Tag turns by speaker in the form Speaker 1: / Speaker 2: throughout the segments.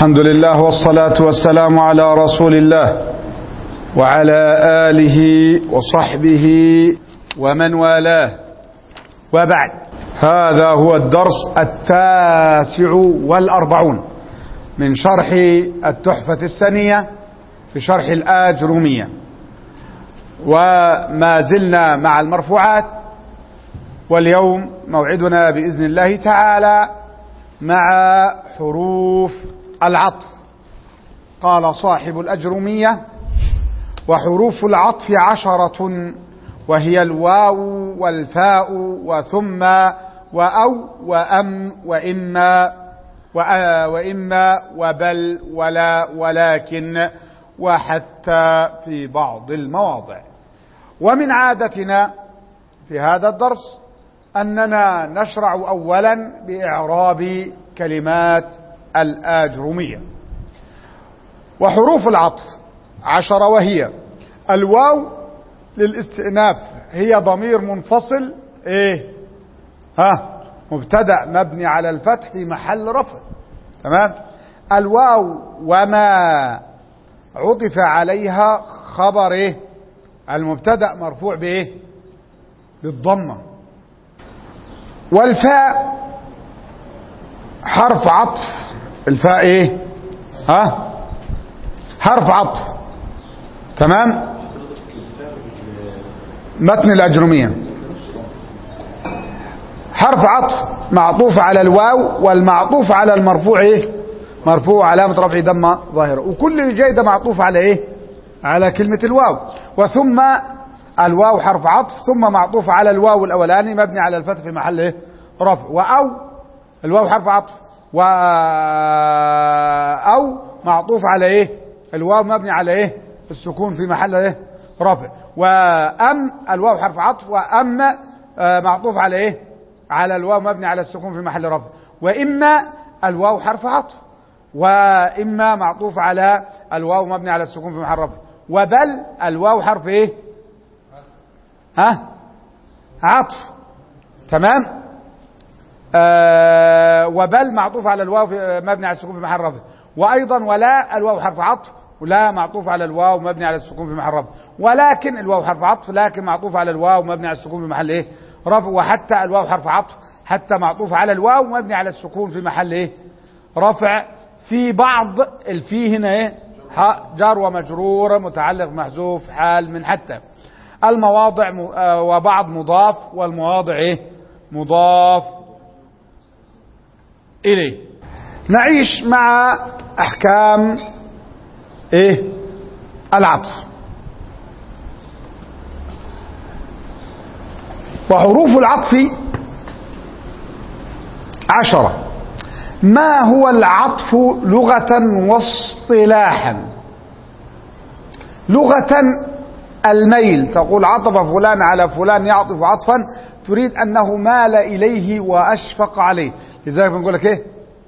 Speaker 1: الحمد لله والصلاة والسلام على رسول الله وعلى آله وصحبه ومن والاه، وبعد. هذا هو الدرس 49 من شرح التحفة السنية في شرح الآجرومية، وما زلنا مع المرفوعات، واليوم موعدنا بإذن الله تعالى مع حروف العطف. قال صاحب الأجرومية: وحروف العطف 10، وهي الواو والفاء وثم وأو وأم وإما وبل ولا ولكن وحتى في بعض المواضع. ومن عادتنا في هذا الدرس أننا نشرع أولا بإعراب كلمات الآجرومية. وحروف العطف 10، وهي الواو للاستئناف، هي ضمير منفصل مبتدأ مبني على الفتح في محل رفع. تمام. الواو وما عطف عليها خبر المبتدأ مرفوع بالضمة. والفاء حرف عطف. الفاء حرف عطف. تمام. متن الأجرومية حرف عطف معطوف على الواو، والمعطوف على المرفوع مرفوع علامة رفع ضمة ظاهرة، وكل اللي جاي ده معطوف على على كلمة الواو. وثم الواو حرف عطف، ثم معطوف على الواو الأولاني مبني على الفتح في محل رفع. وأو الواو حرف عطف، أو معطوف على الواو مبني على السكون في محل رفع. وأم الواو حرف عطف، وأم معطوف على على الواو مبني على السكون في محل رفع. وإما الواو حرف عطف، وإما معطوف على الواو مبني على السكون في محل رفع. وبل الواو حرف عطف. تمام. وبل معطوف على الواو مبني على السكون في محل رفع. وأيضا ولا الواو حرف عطف، ولا معطوف على الواو مبني على السكون في محل رفع. ولكن الواو حرف عطف، لكن معطوف على الواو مبني على السكون في محل رفع. وحتى الواو حرف عطف، حتى معطوف على الواو مبني على السكون في محل رفع. في بعض الفي هنا جار ومجرور متعلق محذوف حال من حتى. المواضع وبعض مضاف، والمواضع مضاف إليه. نعيش مع أحكام العطف. وحروف العطف 10. ما هو العطف لغة واصطلاحا؟ لغة الميل، تقول عطف فلان على فلان يعطف عطفا، تريد أنه مال إليه وأشفق عليه. لذلك بنقول لك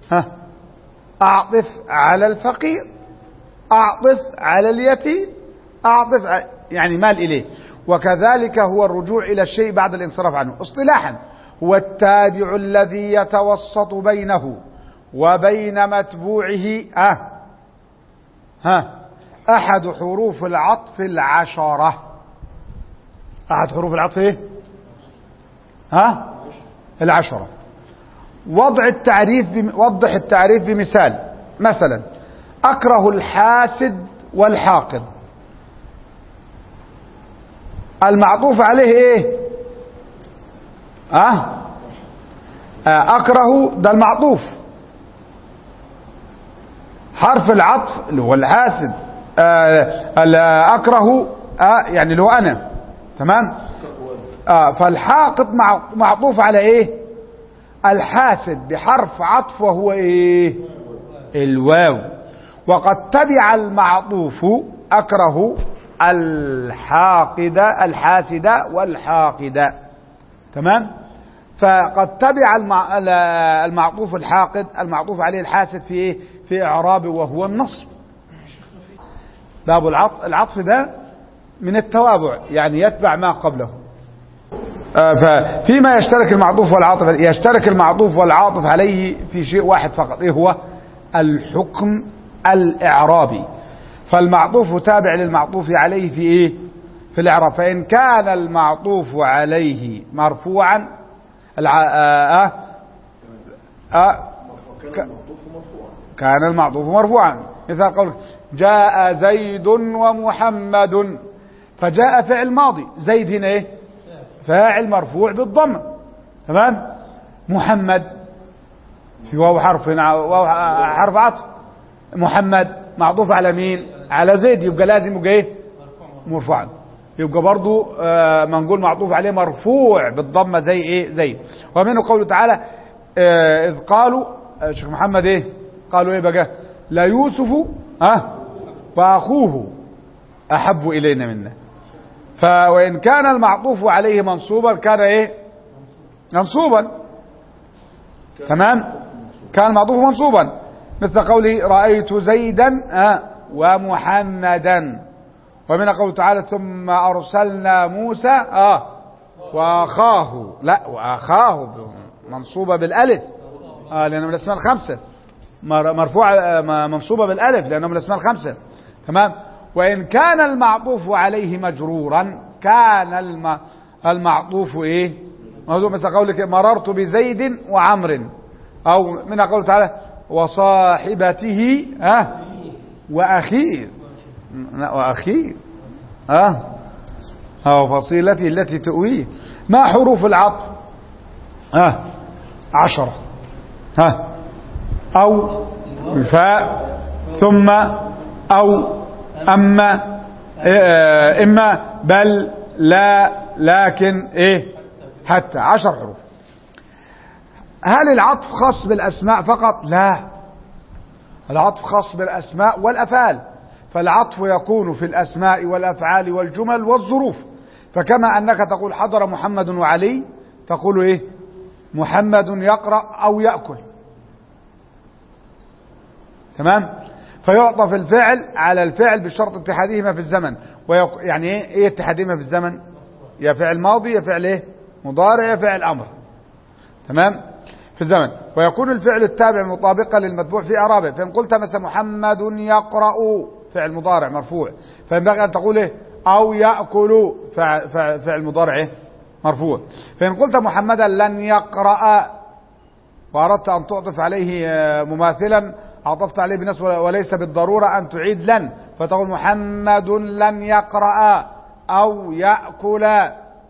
Speaker 1: أعطف على الفقير، أعطف على اليتيم، أعطف يعني مال إليه. وكذلك هو الرجوع إلى الشيء بعد الانصراف عنه. اصطلاحا هو التابع الذي يتوسط بينه وبين متبوعه أحد حروف العطف 10. أحد حروف العطف 10. وضح التعريف بمثال. مثلا: أكره الحاسد والحاقد. المعطوف عليه أكره، ده المعطوف. حرف العطف اللي هو الحاسد، أكره يعني اللي هو أنا. تمام. فالحاقد معطوف على الحاسد بحرف عطف، وهو الواو. وقد تبع المعطوف أكره الحاسد والحاقد. تمام. فقد تبع المعطوف الحاقد المعطوف عليه الحاسد في إعرابه، وهو النصب. باب العطف ده من التوابع، يعني يتبع ما قبله. ففيما يشترك المعطوف والعاطف، يشترك المعطوف والعاطف عليه في شيء واحد فقط، هو الحكم الإعرابي، فالمعطوف تابع للمعطوف عليه في إيه؟ في الإعراب. فإن كان المعطوف عليه مرفوعا كان المعطوف مرفوعا، مثال قولك جاء زيد ومحمد، فجاء فعل ماضي، زيد هنا ايه؟ فاعل مرفوع بالضمه، تمام. محمد في واو حرف عطف، محمد معطوف على مين؟ على زيد، يبقى لازم يبقى ايه؟ مرفوعا. يبقى برضو ما نقول معطوف عليه مرفوع بالضمه زي ايه؟ زيد. ومنه قوله تعالى اذ قالوا شيخ محمد ايه؟ قالوا ايه بقى؟ لا يوسف واخوه احب الينا منا. وان كان المعطوف عليه منصوبا كان ايه؟ منصوبا، تمام. كان المعطوف منصوبا، مثل قوله رأيت زيدا ومحمدا. ومن قوله تعالى ثم أرسلنا موسى وأخاه، لا وأخاه منصوبة بالألف لأنه من الأسماء الخمسة، مرفوعة منصوبة بالألف لأنه من الأسماء الخمسة، تمام. وإن كان المعطوف عليه مجرورا كان المعطوف إيه؟ مثل قولك مررت بزيد وعمر، أو من قوله تعالى وصاحبته وأخيه فصيلته التي تؤويه. ما حروف العطف؟ 10. أو الفاء، ثم، أو، أما، إما، بل، لا، لكن، إيه، حتى. 10 حروف. هل العطف خاص بالأسماء فقط؟ لا، العطف خاص بالأسماء والأفعال، فالعطف يكون في الأسماء والأفعال والجمل والظروف. فكما أنك تقول حضر محمد وعلي، تقول إيه؟ محمد يقرأ أو يأكل، تمام. فيعطف الفعل على الفعل بشرط اتحادهما في الزمن. يعني ايه اتحادهما في الزمن؟ يا فعل ماضي يا فعل ايه؟ مضارع يا فعل امر، تمام، في الزمن. ويكون الفعل التابع مطابقا للمتبوع في اعرابه. فان قلت مثلا محمد يقرأ فعل مضارع مرفوع، فينبغي ان تقول ايه؟ او يأكل فعل مضارع ايه؟ مرفوع. فان قلت محمدا لن يقرأ واردت ان تعطف عليه مماثلا، عطفت عليه بنصب وليس بالضرورة أن تعيد لن، فتقول محمد لن يقرأ أو يأكل.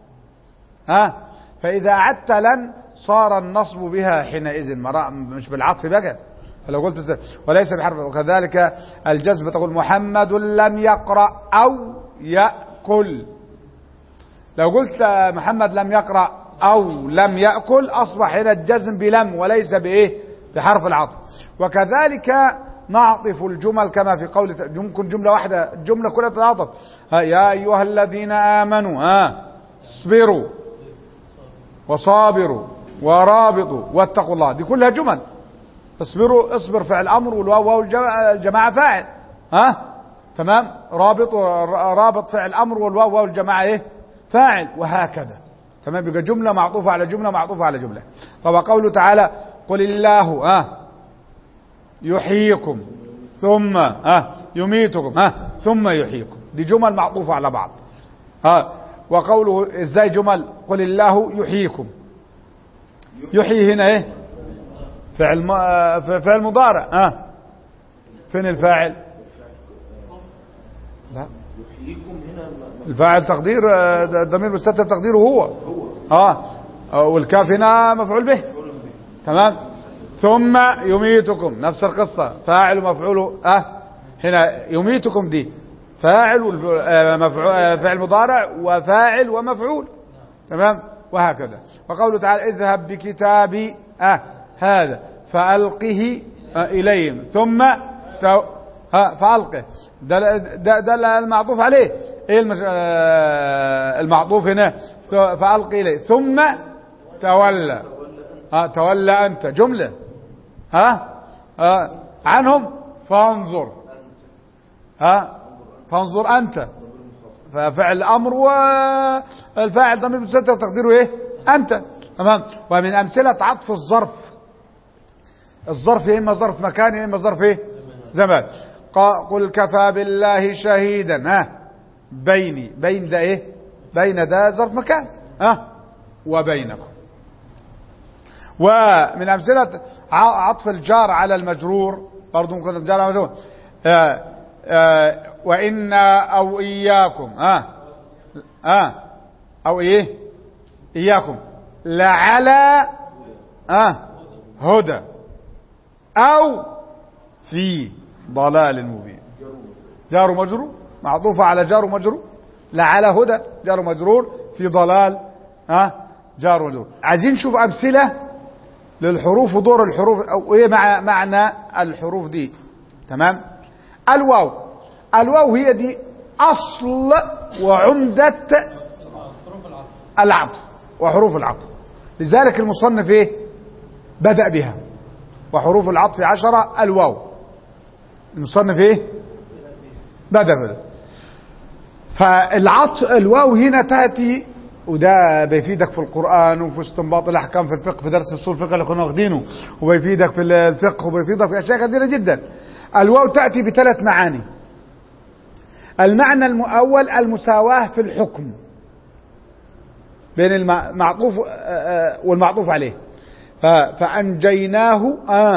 Speaker 1: فإذا أعدت لن صار النصب بها حينئذ مش بالعطف بقى. فلو قلت وليس بحرف، وكذلك الجزم تقول محمد لم يقرأ أو يأكل. لو قلت محمد لم يقرأ أو لم يأكل أصبح هنا الجزم بلم وليس بإيه؟ بحرف العطف. وكذلك نعطف الجمل كما في قول ممكن جملة واحدة، جملة كلها تتعاطف. يا أيها الذين آمنوا اصبروا وصابروا ورابطوا واتقوا الله، دي كلها جمل. اصبروا، اصبر فعل أمر والواو الجماعة فاعل، تمام. رابط فعل أمر والواو الجماعة ايه؟ فاعل، وهكذا، تمام. يبقى جملة معطوفة على جملة معطوفة على جملة. فقوله تعالى قل الله يحييكم ثم يميتكم ثم يحييكم، دي جمل معطوفة على بعض. وقوله ازاي جمل؟ قل الله يحييكم، يحيي هنا ايه؟ فعل مضارع. فين الفاعل؟ لا، الفاعل تقدير الضمير مستتر تقديره هو والكاف هنا مفعول به، تمام. ثم يميتكم نفس القصة، فاعل ومفعول. هنا يميتكم دي فاعل فعل مضارع وفاعل ومفعول، تمام، وهكذا. وقوله تعالى اذهب بكتابي هذا فألقه إليهم ثم فألقه، ده المعطوف عليه. ايه المعطوف هنا؟ فألقي إليه ثم تولى، تولى أنت جملة، عنهم فانظر، فانظر أنت، ففعل أمر والفاعل ضمير مستتر تقديره إيه؟ أنت، تمام. ومن أمثلة عطف الظرف الظرف يا إما ظرف مكان يا إما ظرف إيه زمان. قل كفى بالله شهيدا بيني، بين ده إيه؟ بين ده ظرف مكان وبينكم. ومن أمثلة عطف الجار على المجرور برضو ممكن الجار على المجرور وإنا أو إياكم أو إيه إياكم لعلى هدى أو في ضلال مبين. جار مجرور معطوفة على جار مجرور، لعلى هدى جار مجرور، في ضلال جار مجرور. عايزين نشوف أمثلة للحروف ودور الحروف أو إيه معنى الحروف دي. تمام. الواو هي دي أصل وعمدة العطف وحروف العطف، لذلك المصنف إيه بدأ بها. وحروف العطف 10 الواو، المصنف إيه بدأ. فالعطف الواو هنا تأتي، وده بيفيدك في القرآن وفي استنباط الأحكام في الفقه، في درس الأصول الفقه اللي كنا واخدينه، وبيفيدك في الفقه وبيفيدك في أشياء كثيرة جدا. الواو تأتي بثلاث معاني. المعنى الأول المساواة في الحكم بين المعطوف والمعطوف عليه. فأنجيناه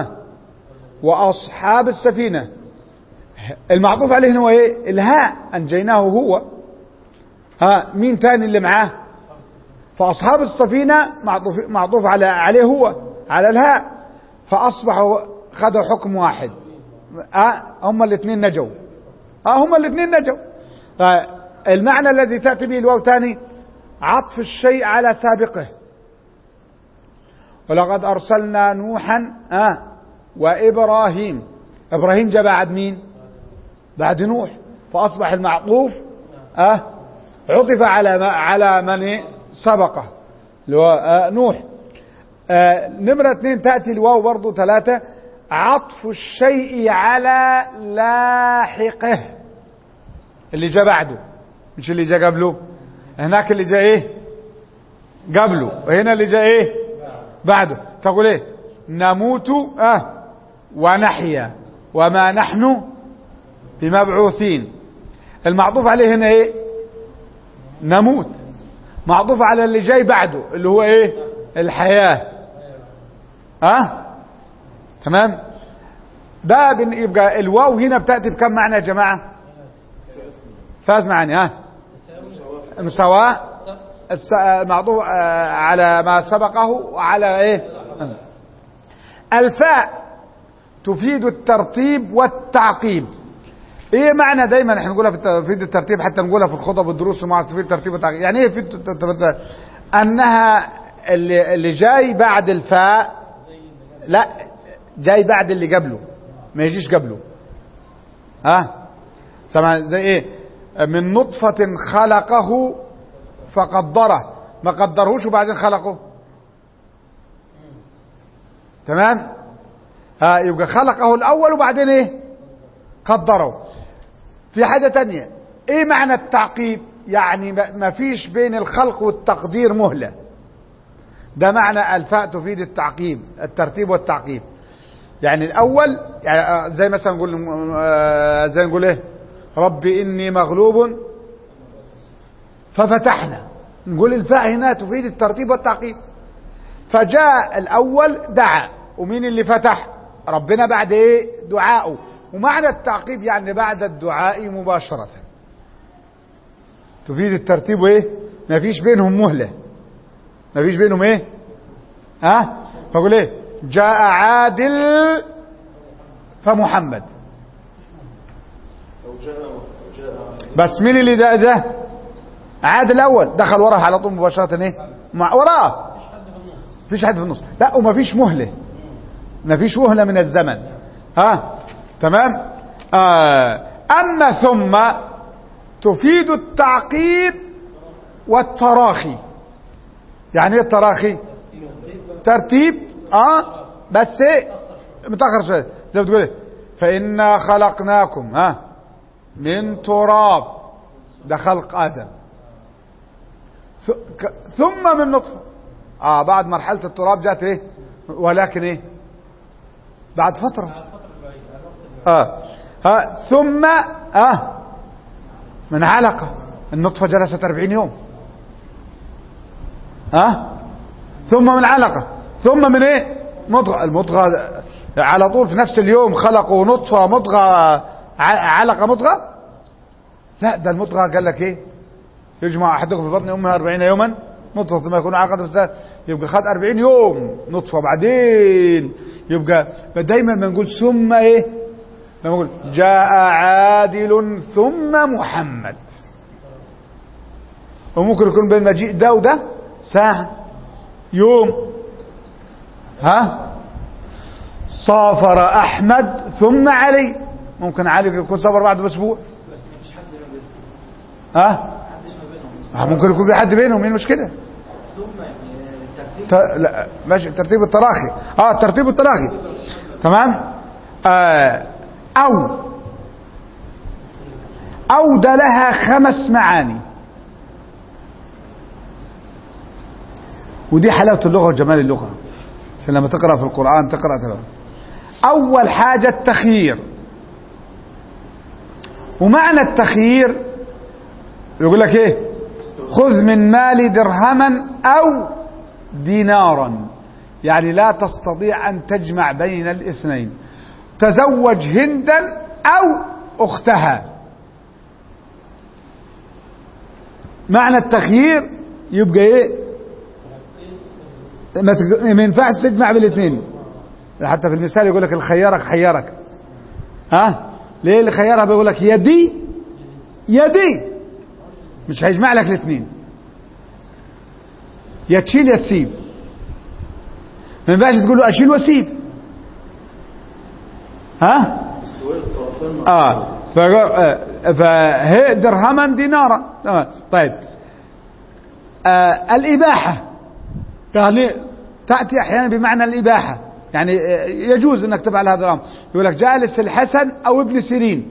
Speaker 1: وأصحاب السفينة، المعطوف عليه هو ايه الهاء، أنجيناه هو مين تاني اللي معاه؟ فأصحاب السفينة معطوف عليه هو على الهاء، فأصبحوا خدوا حكم واحد. هم الاثنين نجوا. هم الاثنين نجوا. المعنى الذي تأتي به الواو تاني عطف الشيء على سابقه. ولقد أرسلنا نوحا وإبراهيم. إبراهيم جاء بعد مين؟ بعد نوح، فأصبح المعطوف عطف على من سبقه اللي هو نوح. نمرة 2 تأتي الواو برضو 3 عطف الشيء على لاحقه، اللي جاء بعده مش اللي جاء قبله. هناك اللي جاء ايه قبله، وهنا اللي جاء ايه بعده. تقول ايه نموت ونحيا وما نحن بمبعوثين. المعطوف عليه هنا ايه نموت، معطوف على اللي جاي بعده اللي هو ايه الحياة. تمام. ده يبقى الواو هنا بتأتي بكم معنى يا جماعة؟ فاز معاني. المساواة، معطوف على ما سبقه وعلى ايه. الفاء تفيد الترتيب والتعقيب. ايه معنى دايما احنا نقولها تفيد الترتيب، حتى نقولها في الخطب والدروس ومع تفيد الترتيب والتعقيب. يعني ايه تفيد الترتيب؟ انها اللي جاي بعد الفاء لا جاي بعد اللي قبله، ما يجيش قبله. سمع زي ايه من نطفة خلقه فقدره، ما قدرهوش وبعدين خلقه. تمام. يبقى خلقه الاول وبعدين ايه قدره. في حاجة تانية ايه معنى التعقيب؟ يعني ما فيش بين الخلق والتقدير مهلة. ده معنى الفاء تفيد التعقيب، الترتيب والتعقيب. يعني الاول يعني زي مثلا نقول زي نقول ايه ربي اني مغلوب ففتحنا، نقول الفاء هنا تفيد الترتيب والتعقيب. فجاء الاول دعا، ومين اللي فتح؟ ربنا بعد ايه دعاءه. ومعنى التعقيب يعني بعد الدعاء مباشرة، تفيد الترتيب وايه ما فيش بينهم مهلة، ما فيش بينهم ايه فقول ايه جاء عادل فمحمد. بس مين اللي ده عادل الاول دخل وراه على طول مباشرة ايه وراه، فيش حد في النص. لا وما فيش مهلة، ما فيش مهلة من الزمن. تمام. اما ثم تفيد التعقيب والتراخي. يعني ايه التراخي؟ ترتيب بس ايه متأخر شوية، زي ما بتقول ايه فإنا خلقناكم من تراب، ده خلق آدم، ثم من نطفة. بعد مرحلة التراب جاءت ايه ولكن ايه بعد فترة. ثم من علقة، النطفة جلست 40 يوم. ثم من علقة، ثم من ايه؟ مضغة. المضغة على طول في نفس اليوم خلقوا نطفة مضغة علقة مضغة؟ لا، ده المضغة قال لك ايه؟ يجمع احدكم في بطن امه 40 يوما نطفة ثم يكون علقة مثل، يبقى خد 40 يوم نطفة، بعدين يبقى دايما بنقول ثم ايه؟ لما نقول جاء عادل ثم محمد، وممكن يكون بين مجيء ده وده ساعة يوم. صافر احمد ثم علي، ممكن علي يكون سافر بعد باسبوع.
Speaker 2: بس مفيش حد ما بينهم.
Speaker 1: ممكن يكون في حد بينهم، ايه المشكله؟
Speaker 2: ثم يعني
Speaker 1: لا ماشي، ترتيب التراخي. ترتيب التراخي تمام. او ده لها 5 معاني، ودي حلاوه اللغه وجمال اللغه، عشان لما تقرا في القران تقرا. اول حاجه التخيير، ومعنى التخيير يقول لك ايه؟ خذ من مالي درهما او دينارا، يعني لا تستطيع ان تجمع بين الاثنين، تزوج هندا او اختها. معنى التخيير يبقى ايه؟ ما ينفعش تجمع بالاثنين. حتى في المثال يقول لك الخيارك خيارك. ليه اللي خيارها؟ بيقول لك يدي مش هيجمع لك الاثنين، يا تشيل يا تسيب. ما ينفعش تقول له اشيل واسيب. فهي درهما دينارا. طيب الإباحة يعني تأتي أحيانا بمعنى الإباحة، يعني يجوز أنك تفعل هذا الأمر. يقول لك جالس الحسن أو ابن سيرين.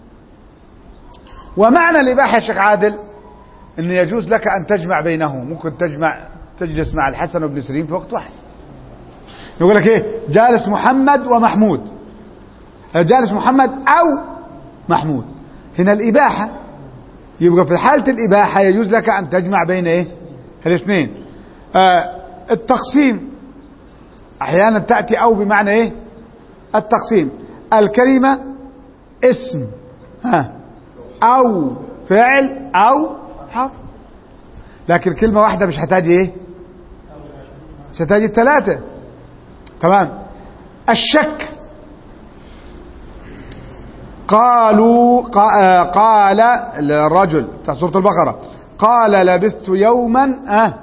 Speaker 1: ومعنى الإباحة يا شيخ عادل أن يجوز لك أن تجمع بينهم، ممكن تجلس مع الحسن وابن سيرين في وقت واحد. يقول لك إيه؟ جالس محمد ومحمود، جالس محمد أو محمود. هنا الإباحة، يبقى في حالة الإباحة يجوز لك أن تجمع بين إيه؟ الاثنين. التقسيم أحيانا تأتي أو بمعنى إيه؟ التقسيم. الكلمة اسم أو فعل أو حرف، لكن كلمة واحدة مش هتاجي إيه؟ مش هتاجي الثلاثة. تمام. الشك، قال الرجل بتاع سورة البقرة قال لبثت يوما.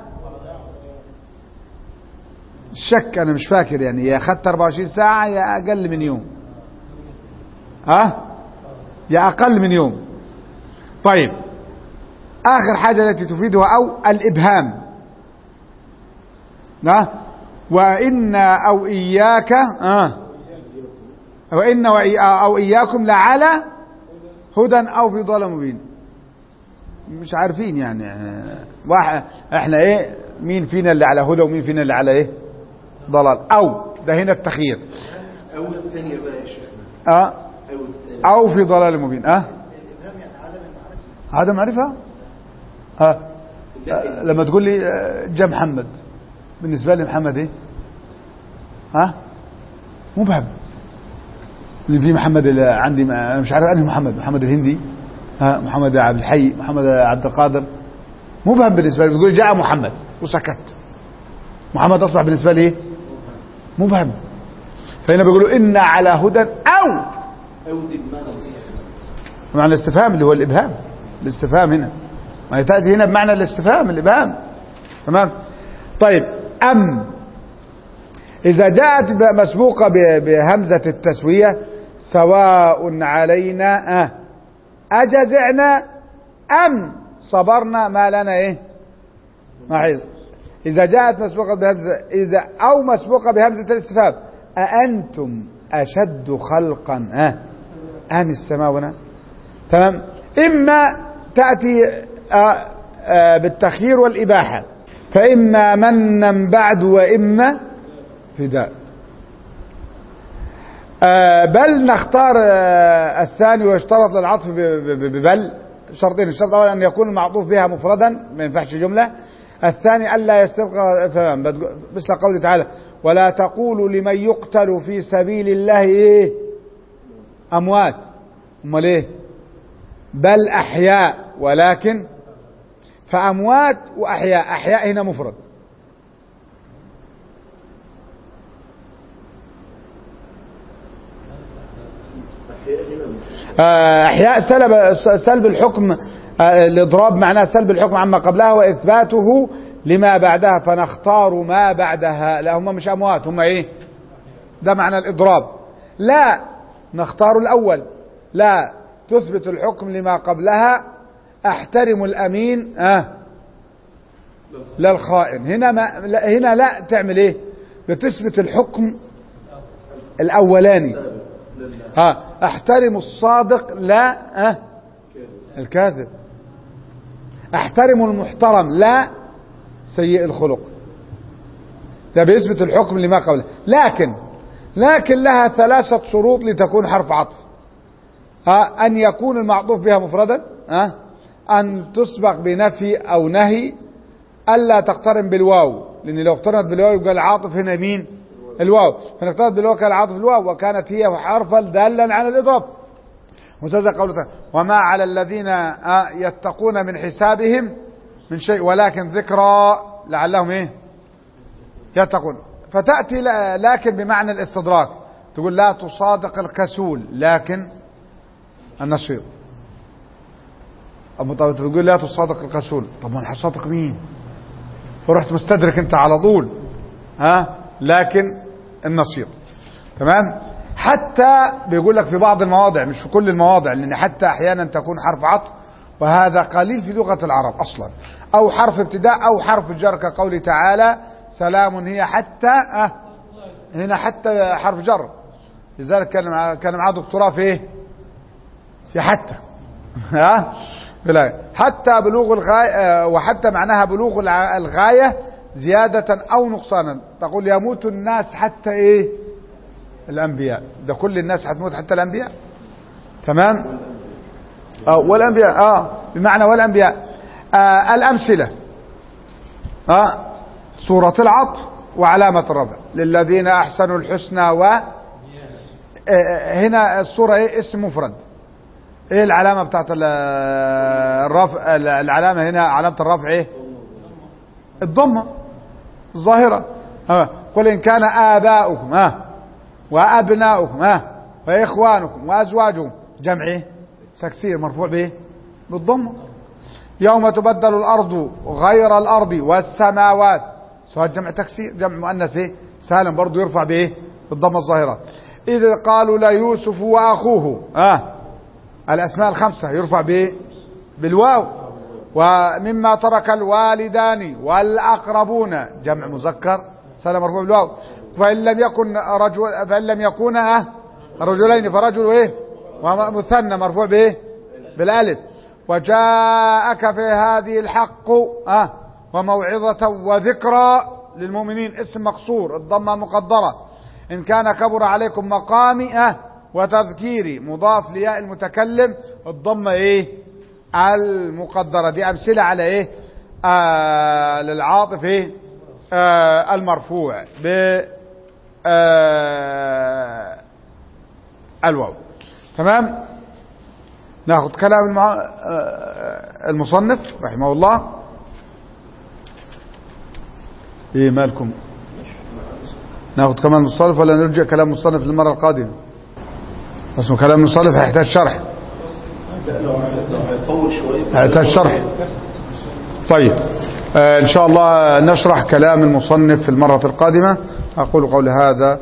Speaker 1: الشك أنا مش فاكر، يعني يا أخذت 24 ساعة يا أقل من يوم، يا أقل من يوم. طيب آخر حاجة التي تفيدها أو الإبهام. وإن أو إياك وإن أو إياكم لعلى هدى أو في ضلال مبين. مش عارفين يعني احنا ايه، مين فينا اللي على هدى ومين فينا اللي على ايه؟ ضلال. او ده هنا التخيير.
Speaker 2: او الثانية بقى يا شيخنا.
Speaker 1: او في ضلال مبين.
Speaker 2: الابهام يعني
Speaker 1: عدم معرفة. لما تقول لي جاء محمد، بالنسبة لي محمد ايه؟ مبهم. اللي في محمد اللي عندي مش عارف انهي محمد، محمد الهندي، محمد عبد الحي، محمد عبد القادر، مبهم بالنسبه لي. بتقول جاء محمد وسكت، محمد اصبح بالنسبه لي ايه؟ مبهم. فهنا بيقولوا ان على هدى او
Speaker 2: دي بمعنى الاستفهام،
Speaker 1: معنى الاستفهام اللي هو الابهام. الاستفهام هنا ما تاتي هنا بمعنى الاستفهام الابهام. تمام. طيب إذا جاءت مسبوقة بهمزة التسوية سواء علينا أجزعنا أم صبرنا ما لنا إيه؟ محيص. إذا جاءت مسبوقة بهمزة أو مسبوقة بهمزة الاستفهام أأنتم أشد خلقا أم السماء. تمام. إما تأتي بالتخيير والإباحة، فإما منا بعد وإما فداء. بل نختار الثاني، ويشترط للعطف ببل شرطين. الشرط الأول أن يكون المعطوف بها مفردا، ما ينفعش جملة. الثاني ألا يستبقى فهم، مثل قوله تعالى ولا تقولوا لمن يقتل في سبيل الله إيه أموات، أمال إيه بل أحياء، ولكن فأموات وأحياء، أحياء هنا مفرد. أحياء سلب الحكم، الإضراب معناه سلب الحكم عما قبلها وإثباته لما بعدها، فنختار ما بعدها. لا هم مش أموات، هم إيه، ده معنى الإضراب. لا نختار الأول، لا تثبت الحكم لما قبلها، أحترم الأمين لا الخائن. هنا لا تعمل إيه، بتثبت الحكم الأولاني. احترم الصادق لا الكاذب، احترم المحترم لا سيء الخلق. ده بيثبت الحكم لما قبله. لكن لها 3 شروط لتكون حرف عطف. أن يكون المعطوف بها مفردا، أن تسبق بنفي أو نهي، ألا تقترن بالواو، لأن لو اقترنت بالواو يبقى العاطف هنا مين؟ الواو، فنقترن بالواو كان العاطف الواو، وكانت هي حرفا دالا على الإضافة. وزاد قوله تعالى وما على الذين يتقون من حسابهم من شيء ولكن ذكرى لعلهم ايه يتقون. فتأتي لكن بمعنى الاستدراك، تقول لا تصادق الكسول لكن النشيط. أبو طالب تقول لا تصادق الكسول، طب ما هصادق مين؟ فرحت مستدرك انت على طول، لكن النشيط. تمام. حتى بيقول لك في بعض المواضع، مش في كل المواضع، لأن حتى أحيانا تكون حرف عطف، وهذا قليل في لغة العرب أصلا، أو حرف ابتداء أو حرف جر، كقوله تعالى سلام هي حتى هنا حتى حرف جر. لذلك كان معاه دكتوراه في ايه؟ في حتى حتى بلوغ الغاية، وحتى معناها بلوغ الغاية زيادة أو نقصانا. تقول يموت الناس حتى ايه؟ الأنبياء. ده كل الناس هتموت حتى الأنبياء. تمام. والأنبياء بمعنى والأنبياء. الأمثلة سورة العطف وعلامة الرفع للذين أحسنوا الحسنى هنا السورة ايه؟ اسم مفرد. ايه العلامة بتاعت الرفع؟ العلامة هنا علامة الرفع ايه؟ الضمة الظاهرة. قل إن كان آباؤكم وأبناؤكم وإخوانكم وأزواجكم، جمع ايه؟ تكسير، مرفوع بايه؟ بالضمة. يوم تبدل الأرض غير الأرض والسماوات، سواء جمع تكسير، جمع مؤنث ايه؟ سالم، برضو يرفع بايه؟ بالضمة الظاهرة. إذ قالوا ليوسف وأخوه، الأسماء الخمسة يرفع بايه؟ بالواو. ومما ترك الوالدان والأقربون، جمع مذكر سالم مرفوع بالواو. فإن لم يكون رجلين فرجل ايه؟ ومثنى مرفوع بايه؟ بالالف. وجاءك في هذه الحق وموعظة وذكرى للمؤمنين، اسم مقصور، الضمة مقدرة. إن كان كبر عليكم مقامي وتذكيري، مضاف لياء المتكلم، الضمة ايه؟ المقدرة. دي أمثلة على ايه؟ للعاطف ايه؟ المرفوع الواو. تمام. ناخذ كلام المصنف رحمه الله. ايه مالكم؟ ناخذ كلام المصنف ولا نرجع كلام المصنف للمرة القادمة؟ اسمه كلام المصنف هيحتاج شرح. هيحتاج شرح. طيب ان شاء الله نشرح كلام المصنف في المرة القادمة. اقول قولي هذا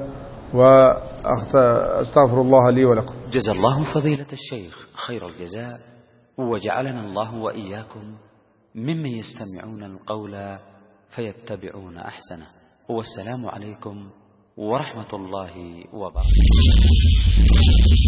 Speaker 1: واستغفر الله لي ولكم.
Speaker 3: جزا الله فضيلة الشيخ خير الجزاء، وجعلنا الله وإياكم ممن يستمعون القول فيتبعون أحسنه. والسلام عليكم ورحمة الله وبركاته.